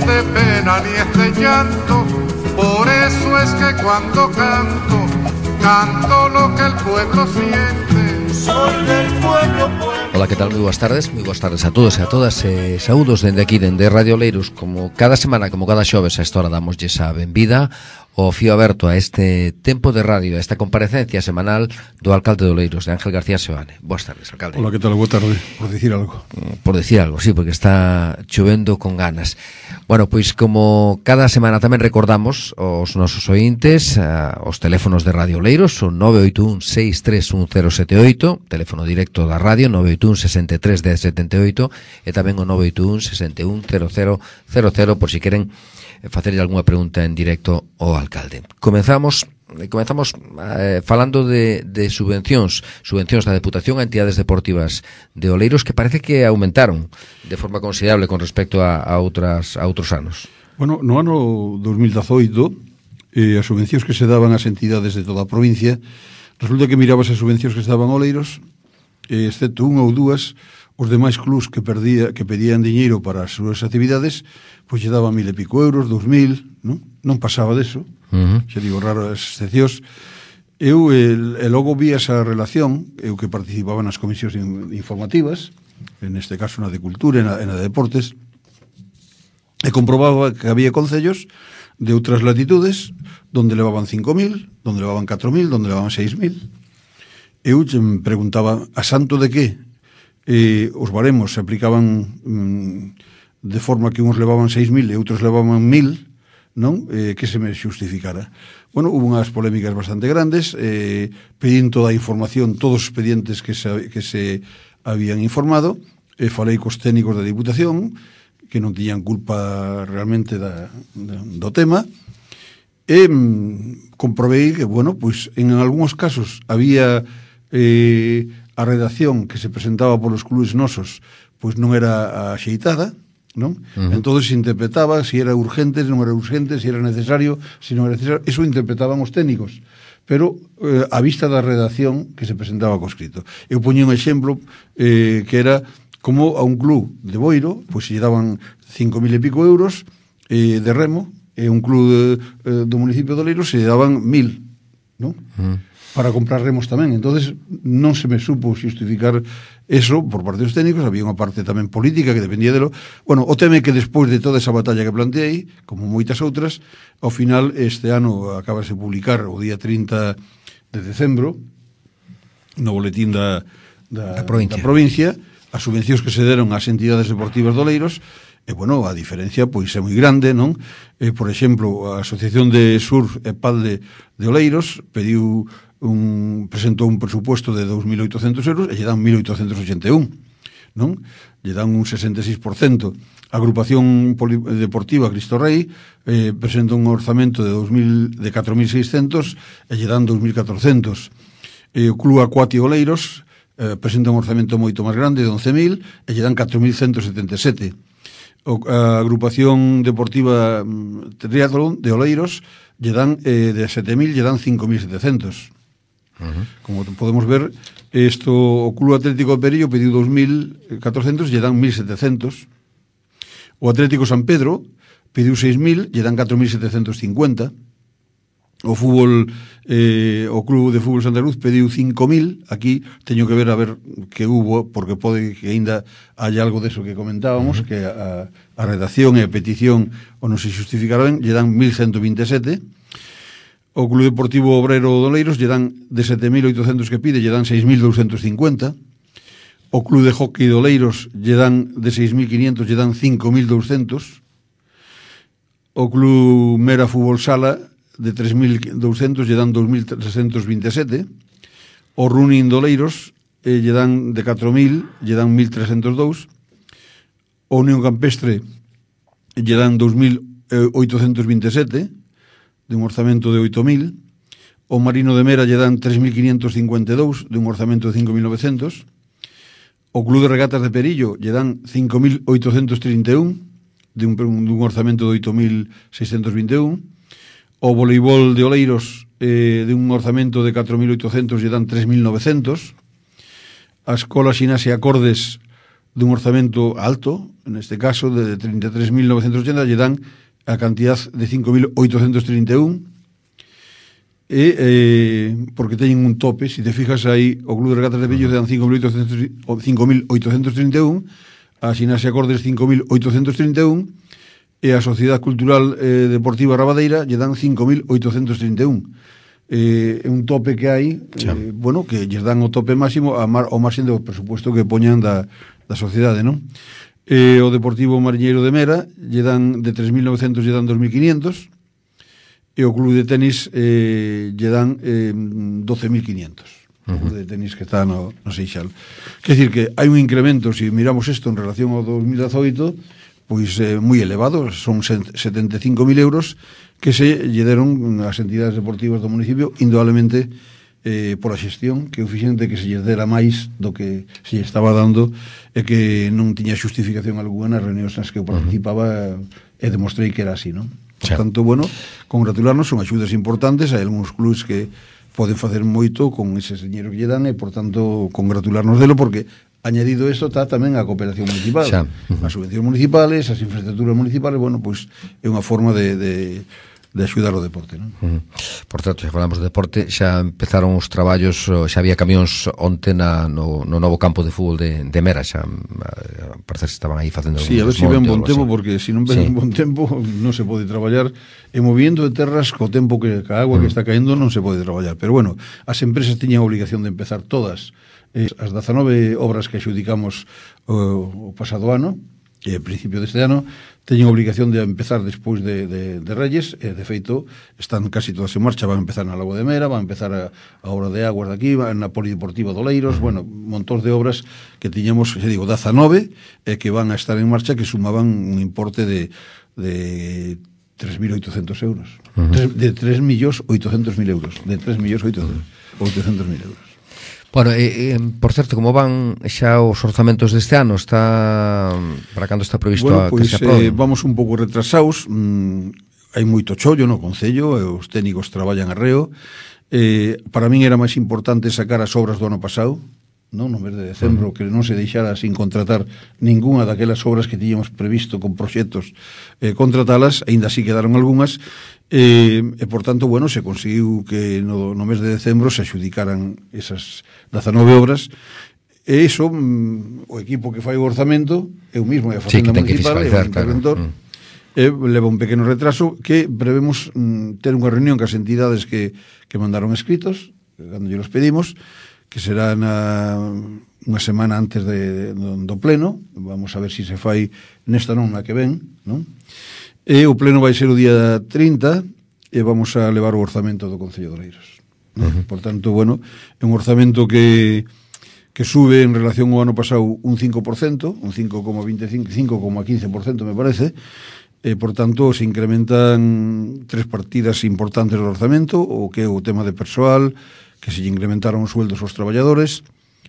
de pena ni es de llanto, por eso es que cuando canto, canto lo que el pueblo siente. Soy del pueblo. Ola, que tal? Moi boas tardes a todos e a todas. Saúdos dende aquí, dende Radio Oleiros. Como cada semana, como cada xoves, a esta hora damoslle a benvida o fío aberto a este tempo de radio, a esta comparecencia semanal do alcalde de Oleiros, de Ángel García Seoane. Boas tardes, alcalde. Ola, que tal? Boa tarde, por dicir algo. Por decir algo, sí, porque está chovendo con ganas. Bueno, pois como cada semana tamén recordamos os nosos ointes, os teléfonos de Radio Oleiros, son 981-631078, teléfono directo da radio, 981-63-1078, e tamén o 981-610000, por si queren facerlle algunha pregunta en directo ao alcalde. Comenzamos falando de subvencións da Deputación a entidades deportivas de Oleiros, que parece que aumentaron de forma considerable con respecto a outros anos. Bueno, no ano 2018 as subvencións que se daban ás entidades de toda a provincia, resulta que mirabas as subvencións que se daban a Oleiros, excepto unha ou dúas, os demais clubs que pedían diñeiro para as súas actividades, pois lle daban 1.000 e pico euros, 2.000, non pasaba deso. Xa digo, raro as excepcións. Eu logo vi esa relación, eu que participaba nas comisións informativas, en este caso na de Cultura e na de Deportes, e comprobaba que había concellos de outras latitudes donde levaban 5.000, donde levaban 4.000, donde levaban 6.000. Eu me preguntaba, a santo de que os baremos se aplicaban de forma que uns levaban 6.000 e outros levaban 1.000, non? Que se me xustificara. Bueno, hubo unhas polémicas bastante grandes, pedín toda a información, todos os expedientes que se habían informado, falei cos técnicos da Diputación, que non tiñan culpa realmente do tema, e comprobei que, bueno, pois en algúns casos había a redacción que se presentaba polos clubes nosos, pois non era axeitada, non? Entón se interpretaba se era urgente, se non era urgente, se era necesario, se non era necesario. Eso interpretaban os técnicos, pero a vista da redacción que se presentaba co escrito. Eu poñía un exemplo que era como a un club de Boiro, pois se lle daban 5.000 e pico euros de remo, e un club do municipio de Oleiros se lle daban 1.000, non? Para comprar remos tamén. Entonces non se me supo xustificar eso por parte dos técnicos. Había unha parte tamén política que dependía delo. Bueno, o teme que despois de toda esa batalla que planteei, como moitas outras, ao final este ano acabase de publicar o día 30 de decembro no boletín da provincia as subvencións que se deron ás entidades deportivas de Oleiros. E, bueno, a diferencia, pois, é moi grande, non? Por exemplo, a Asociación de Surf e Padel de Oleiros presentou un presupuesto de 2.800 euros e lle dan 1.881, non? Lle dan un 66%. A Agrupación Deportiva Cristo Rei presenta un orzamento de 4.600 e lle dan 2.400. O Club Acuático Oleiros presenta un orzamento moito máis grande de 11.000 e lle dan 4.177. A Agrupación Deportiva Triatlón de Oleiros lle dan de 7.000 lle dan 5.700. Como podemos ver, o Club Atlético de Perillo pediu 2.400 lle dan 1.700. O Atlético San Pedro pediu 6.000 lle dan 4.750. O Club de Fútbol Santa Cruz pediu 5.000. Aquí teño que ver a ver que hubo, porque pode que ainda haya algo deso que comentábamos, que a redacción e a petición ou non se justificaron, lle dan 1.127. O Club Deportivo Obrero de Oleiros lle dan de 7.800 que pide, lle dan 6.250. O Club de Hockey de Oleiros lle dan de 6.500, lle dan 5.200. O Club Mera Fútbol Sala de 3.200 lle dan 2.327. O Running de Oleiros lle dan de 4.000, lle dan 1.302. O Unión Campestre lle dan 2.827 de un orzamento de 8.000. O Marino de Mera lle dan 3.552 de un orzamento de 5.900. O Club de Regatas de Perillo lle dan 5.831 de un orzamento de 8.621. O Voleibol de Oleiros de un orzamento de 4.800 lle dan 3.900. A Escola Xinase Acordes dun orzamento alto, neste caso de 33.980, lle dan a cantidad de 5.831, porque teñen un tope. Se te fijas aí, o Club de Regatas de Vellos dan 5.831, a Ximnasia Cordes 5.831, e a Sociedade Cultural Deportiva Rabadeira lle dan 5.831. É un tope que hai, bueno, que lles dan o tope máximo ao marxen do presupuesto que poñan da sociedade, non? O Deportivo Mariñeiro de Mera lle dan de 3.900, lle dan 2.500, e o Club de Tenis lle dan 12.500. O Club de Tenis que está no Seixal. Quer dicir que hai un incremento, se miramos isto en relación ao 2018, pois moi elevado, son 75.000 euros que se lle deron as entidades deportivas do municipio, indudablemente pola xestión que o fixen de que se lle dera máis do que se lle estaba dando, e que non tiña xustificación alguna nas reunións nas que eu participaba, e demostrei que era así, non? Por tanto, bueno, congratularnos, son axudas importantes, hai algúns clubes que poden facer moito con ese diñeiro que lle dan, e, por tanto, congratularnos delo, porque añadido isto está tamén a cooperación municipal, as subvencións municipales, as infraestructuras municipales, bueno, pois é unha forma de axudar o deporte, non? Por certo, xa falamos de deporte, xa empezaron os traballos, xa había camións onte no novo campo de fútbol de Mera, xa parece que estaban aí facendo a ver se ven bon tempo, porque se non ven bon tempo non se pode traballar, e movimiento de terras co tempo que a agua que está caendo non se pode traballar, pero bueno, as empresas tiñan a obligación de empezar todas as 19 obras que axudicamos o pasado ano, e a principio deste ano teñen obligación de empezar despois de Reyes, e de feito están casi todas en marcha. Van a empezar na Lagoa de Mera, van a empezar a obra de aguas de aquí, na Polideportiva de Oleiros, bueno, montón de obras que tiñamos, xa digo, 19, e que van a estar en marcha, que sumaban un importe de 3.800 euros. De 3.800.000 euros. De 3.800.000 euros. Bueno, por certo, como van xa os orzamentos deste ano? Está para cando está previsto que se aprobe? Vamos un pouco retrasados, hai moito chollo no Concello, e os técnicos traballan arreo. Para min era máis importante sacar as obras do ano pasado, non, no mes de decembro, que non se deixara sin contratar ninguna daquelas obras que tiñamos previsto con proxectos, contratalas, aínda así quedaron algunhas, e por tanto, bueno, se conseguiu que no mes de decembro se axudicaran esas 19 obras, e iso, o equipo que fai o orzamento, eu mismo, e a Facenda Municipal, e o interventor, leva un pequeno retraso, que prevemos ter unha reunión cas entidades que mandaron escritos, cando lle los pedimos, que será unha semana antes do pleno. Vamos a ver se se fai nesta non, na que ven, non? E o pleno vai ser o día 30, e vamos a levar o orzamento do Concello de Oleiros. Por tanto, bueno, é un orzamento que sube en relación ao ano pasado un 5%, un 5,25, 5,15% me parece, e por tanto se incrementan 3 partidas importantes do orzamento, o que é o tema de persoal, que se incrementaron os sueldos aos traballadores,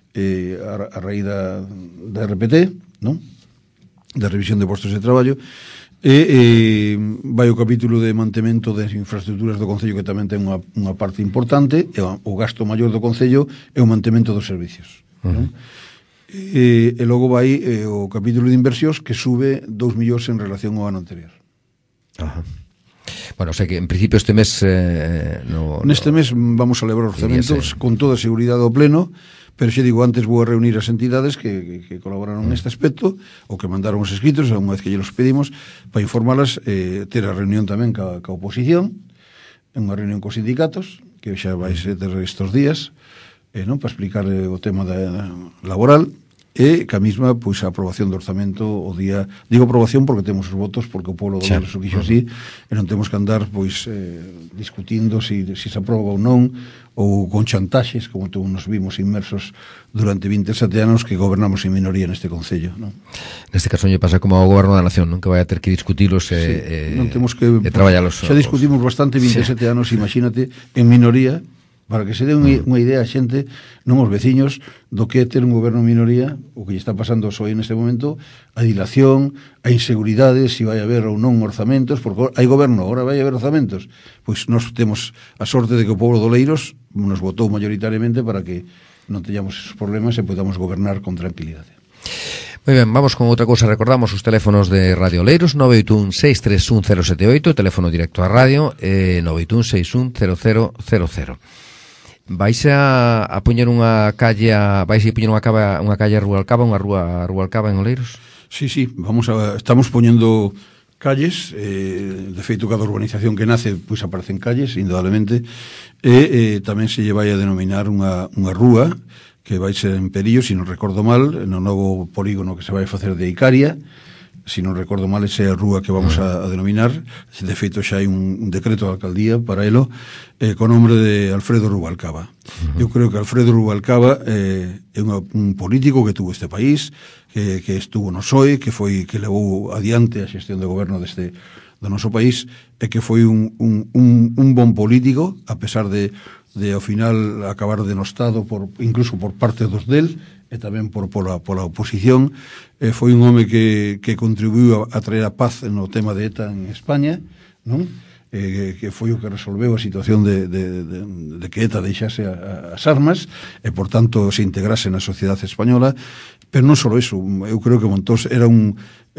a raíz da RPT, non? Da revisión de postos de traballo, e vai o capítulo de mantemento das infraestructuras do Concello, que tamén ten unha parte importante, e o gasto maior do Concello é o mantemento dos servicios, non? E logo vai o capítulo de inversións, que sube 2 millóns en relación ao ano anterior. Bueno, o sea que en principio este mes neste mes vamos a levar orzamentos con toda a seguridade ao pleno, pero xa digo, antes vou a reunir as entidades que colaboraron neste aspecto, ou que mandaron os escritos, unha vez que lle los pedimos, para informalas, ter a reunión tamén ca oposición, unha reunión cos sindicatos, que xa vai ser estes días, non, para explicar o tema laboral, e que a mesma, pois, a aprobación do orzamento o día, digo aprobación porque temos os votos, porque o pueblo do Oleiros o quixo así, e non temos que andar, pois, discutindo se se aproba ou non, ou con chantaxes, como nos vimos inmersos durante 27 anos que gobernamos en minoría neste Concello, non? Neste caso lle pasa como ao Goberno da Nación, non, que vai a ter que discutilos non temos que traballalos. Xa discutimos bastante 27 anos, imagínate, en minoría, para que se dé unha idea a xente, non os veciños, do que é ter un goberno en minoría, o que lle está pasando hoxe neste momento, a dilación, a inseguridade, se vai haber ou non orzamentos, porque hai goberno, agora vai haber orzamentos. Pois nós temos a sorte de que o povo de Oleiros nos votou mayoritariamente para que non teñamos esos problemas e podamos gobernar con tranquilidade. Moi ben, vamos con outra cousa. Recordamos os teléfonos de Radio Oleiros, 981-631-078, teléfono directo a radio, 981-610000. Vais a poñer unha calle, vais a poñer unha calle a Rubalcaba, unha rúa a Rubalcaba en Oleiros? Sí, estamos poñendo calles, de feito cada urbanización que nace pois aparecen calles, indudablemente, e tamén se lle vai a denominar unha rúa que vai ser en Perillo, se non recordo mal, no novo polígono que se vai facer de Icaria, se non recordo mal, esa é a rúa que vamos a denominar. De feito xa hai un decreto da alcaldía para elo, co nombre de Alfredo Rubalcaba. Eu creo que Alfredo Rubalcaba é un político que tuvo este país, que estuvo no PSOE, que levou adiante a xestión de goberno do noso país, e que foi un bon político, a pesar de ao final acabar denostado incluso por parte dos del, e tamén pola oposición. Foi un home que contribuiu a traer a paz no tema de ETA en España, non? Que foi o que resolveu a situación de que ETA deixase as armas e, por tanto, se integrase na sociedade española. Pero non só iso, eu creo que Montós era un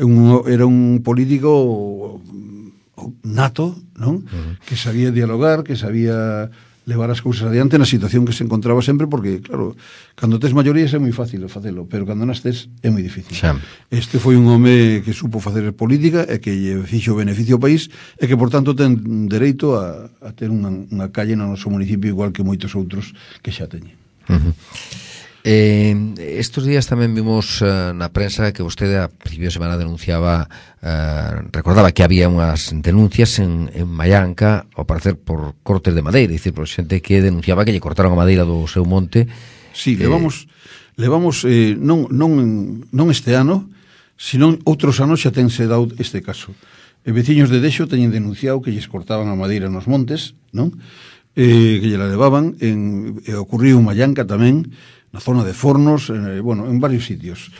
político nato, non? Que sabía dialogar, que sabía levar as cousas adiante na situación que se encontraba sempre, porque, claro, cando tes maiorías é moi fácil facelo, pero cando nastes é moi difícil. Xa. Este foi un home que supo facer política e que lle fixo beneficio ao país e que, por tanto, ten dereito a ter unha calle no noso municipio igual que moitos outros que xa teñen. Estos días tamén vimos na prensa que vostede a principio de semana denunciaba, recordaba que había unhas denuncias en Mallanca, ao parecer por cortes de madeira, dicir, por xente que denunciaba que lle cortaron a madeira do seu monte. Sí, levamos non este ano, senón outros anos xa tense dado este caso. Veciños de Dexo teñen denunciado que lles cortaban a madeira nos montes, non? Que lle la levaban, ocurriu en Mallanca tamén, na zona de Fornos, en varios sitios.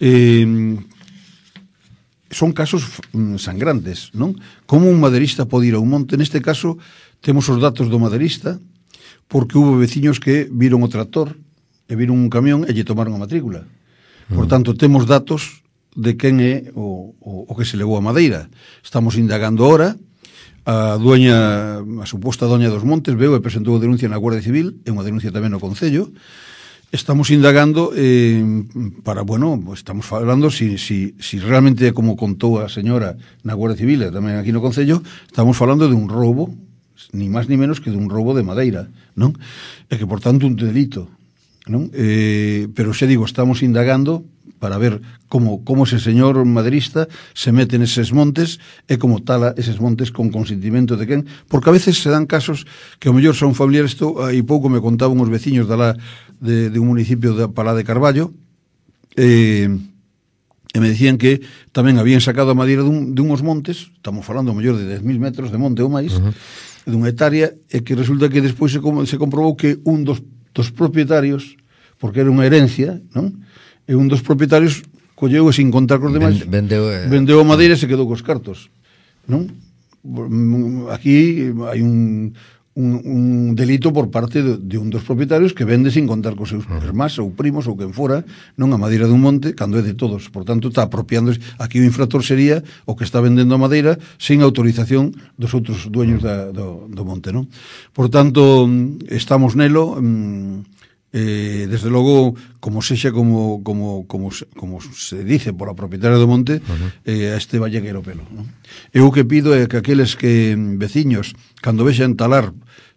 Son casos sangrantes, non? Como un maderista pode ir a un monte? Neste caso, temos os datos do maderista, porque hubo veciños que viron o tractor e viron un camión e lle tomaron a matrícula. Por tanto, temos datos de quen é o que se levou a madeira. Estamos indagando ahora. A suposta doña dos montes veu e presentou a denuncia na Guardia Civil, e unha denuncia tamén no Concello. Estamos indagando estamos falando si realmente, como contou a señora na Guardia Civil e tamén aquí no Concello, estamos falando de un roubo, ni máis ni menos que de un roubo de madeira, non? E que, por tanto, un delito, non? Pero xa digo, estamos indagando para ver como ese señor maderista se mete neses montes e como tala eses montes con consentimento de quen, porque a veces se dan casos que ao mellor son familiares. Isto hai pouco me contaban os veciños de un municipio de Palá de Carballo, e me decían que tamén habían sacado a madeira dunhos montes, estamos falando ao mellor de 10.000 metros de monte ou máis, dunha hectárea, e que resulta que despois se comprobou que un dos propietarios, porque era unha herencia, non? E un dos propietarios colleu e sin contar cos demais vendeu a madeira e se quedou cos cartos, non? Aquí hai un delito por parte de un dos propietarios que vende sin contar cos seus irmás ou primos ou quen fora, non a madeira dun monte, cando é de todos. Por tanto, está apropiándose. Aquí o infractor sería o que está vendendo a madeira sin autorización dos outros dueños do monte, non? Por tanto, estamos nelo. Desde logo, como sexa, como se dice pola propietaria do monte, a este valle que era o pelo, non? Eu o que pido é que aqueles veciños, cando vexan talar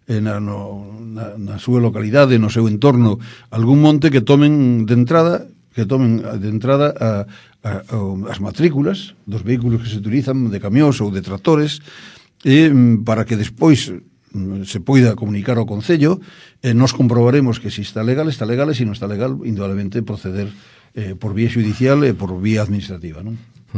na súa localidade, no seu entorno, algún monte, que tomen de entrada as matrículas dos vehículos que se utilizan, de camións ou de tractores, para que despois se poida comunicar ao Concello, nos comprobaremos que se está legal, e se non está legal, indudablemente proceder por vía judicial e por vía administrativa, non?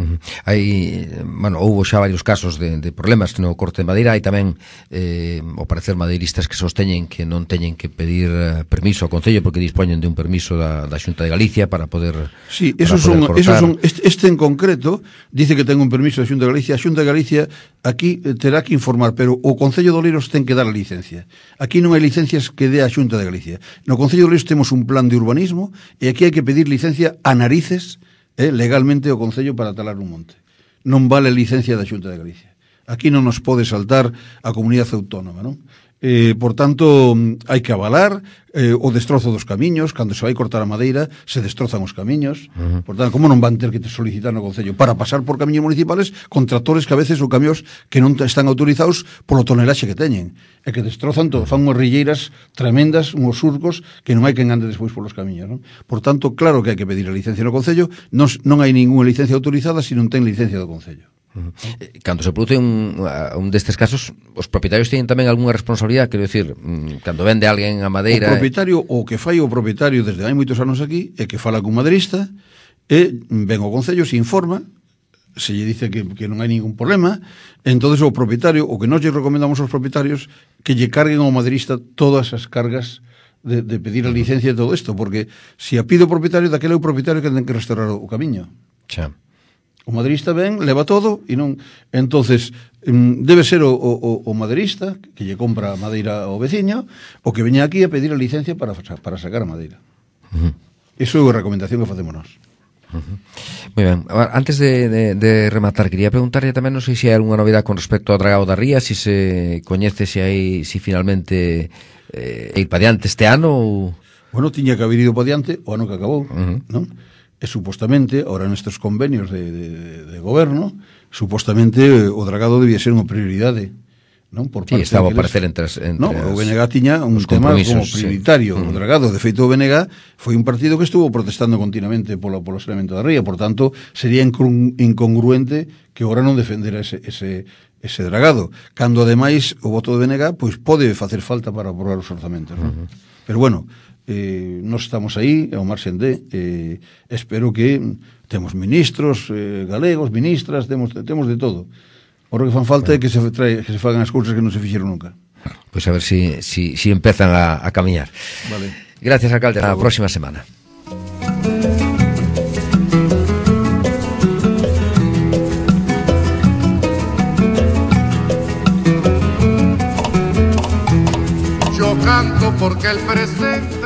Houbo xa varios casos de problemas no corte de madeira. Hai tamén ao parecer madeiristas que sosteñen que non teñen que pedir permiso ao Concello porque dispoñen de un permiso da Xunta de Galicia para poder cortar. Este en concreto dice que ten un permiso da Xunta de Galicia. A Xunta de Galicia aquí terá que informar, pero o Concello de Oleiros ten que dar a licencia. Aquí non hai licencias que dé a Xunta de Galicia. No Concello de Oleiros temos un plan de urbanismo e aquí hai que pedir licencia a narices legalmente o Concello para talar un monte. Non vale licencia da Xunta de Galicia. Aquí non nos pode saltar a comunidade autónoma, non? Por tanto, hai que avalar o destrozo dos camiños. Cando se vai cortar a madeira, se destrozan os camiños. Por tanto, como non van ter que solicitar no Concello para pasar por camiños municipales con tractores que a veces son camións que non están autorizados polo tonelaxe que teñen, e que destrozan todo, fan unhas rilleiras tremendas, unhos surcos que non hai quen ande despois polos camiños, non? Por tanto, claro que hai que pedir a licencia no Concello. Non hai ninguna licencia autorizada se non ten licencia do Concello. Cando se produce un destes casos, os propietarios teñen tamén algunha responsabilidade, quero dicir, cando vende alguén a madeira... O propietario, o que fai o propietario desde hai moitos anos aquí, é que fala cun maderista e ven ao Concello, se informa, se lle dice que non hai ningún problema, entonces o propietario, o que nós lle recomendamos aos propietarios, que lle carguen ao maderista todas as cargas de pedir a licencia de todo isto, porque se a pide o propietario, daquele é o propietario que ten que restaurar o camiño. Xa. O maderista ven, leva todo e non... Entonces, debe ser o maderista que lle compra a madeira ao veciño, o que veña aquí a pedir a licencia para sacar a madeira. Iso é a recomendación que facemos nós. Moi ben. Antes de rematar, quería preguntarlle tamén, non sei se hai algunha novidade con respecto ao dragado da Ría, se coñece se finalmente ir pa diante este ano ou... Bueno, tiña que haber ido pa diante o ano que acabou, non? E supostamente, ahora nestes convenios de goberno, supostamente o dragado debía ser unha prioridade, non? Por parte estaba a aparecer entre non, o BNG tiña un tema como prioritario, o dragado. De feito, o BNG foi un partido que estuvo protestando continuamente polo saneamento da ría, por tanto, sería incongruente que agora non defendera ese dragado, cando ademais o voto do BNG pois pode facer falta para aprobar os orzamentos, non? Pero bueno, nós estamos aí ao marxen de espero que temos ministros galegos, ministras, temos de todo. O que fan falta é que se fagan as cousas que non se fixeron nunca. Pois a ver si empezan a camiñar. Vale. Gracias, alcalde. A próxima semana. Yo canto porque el presente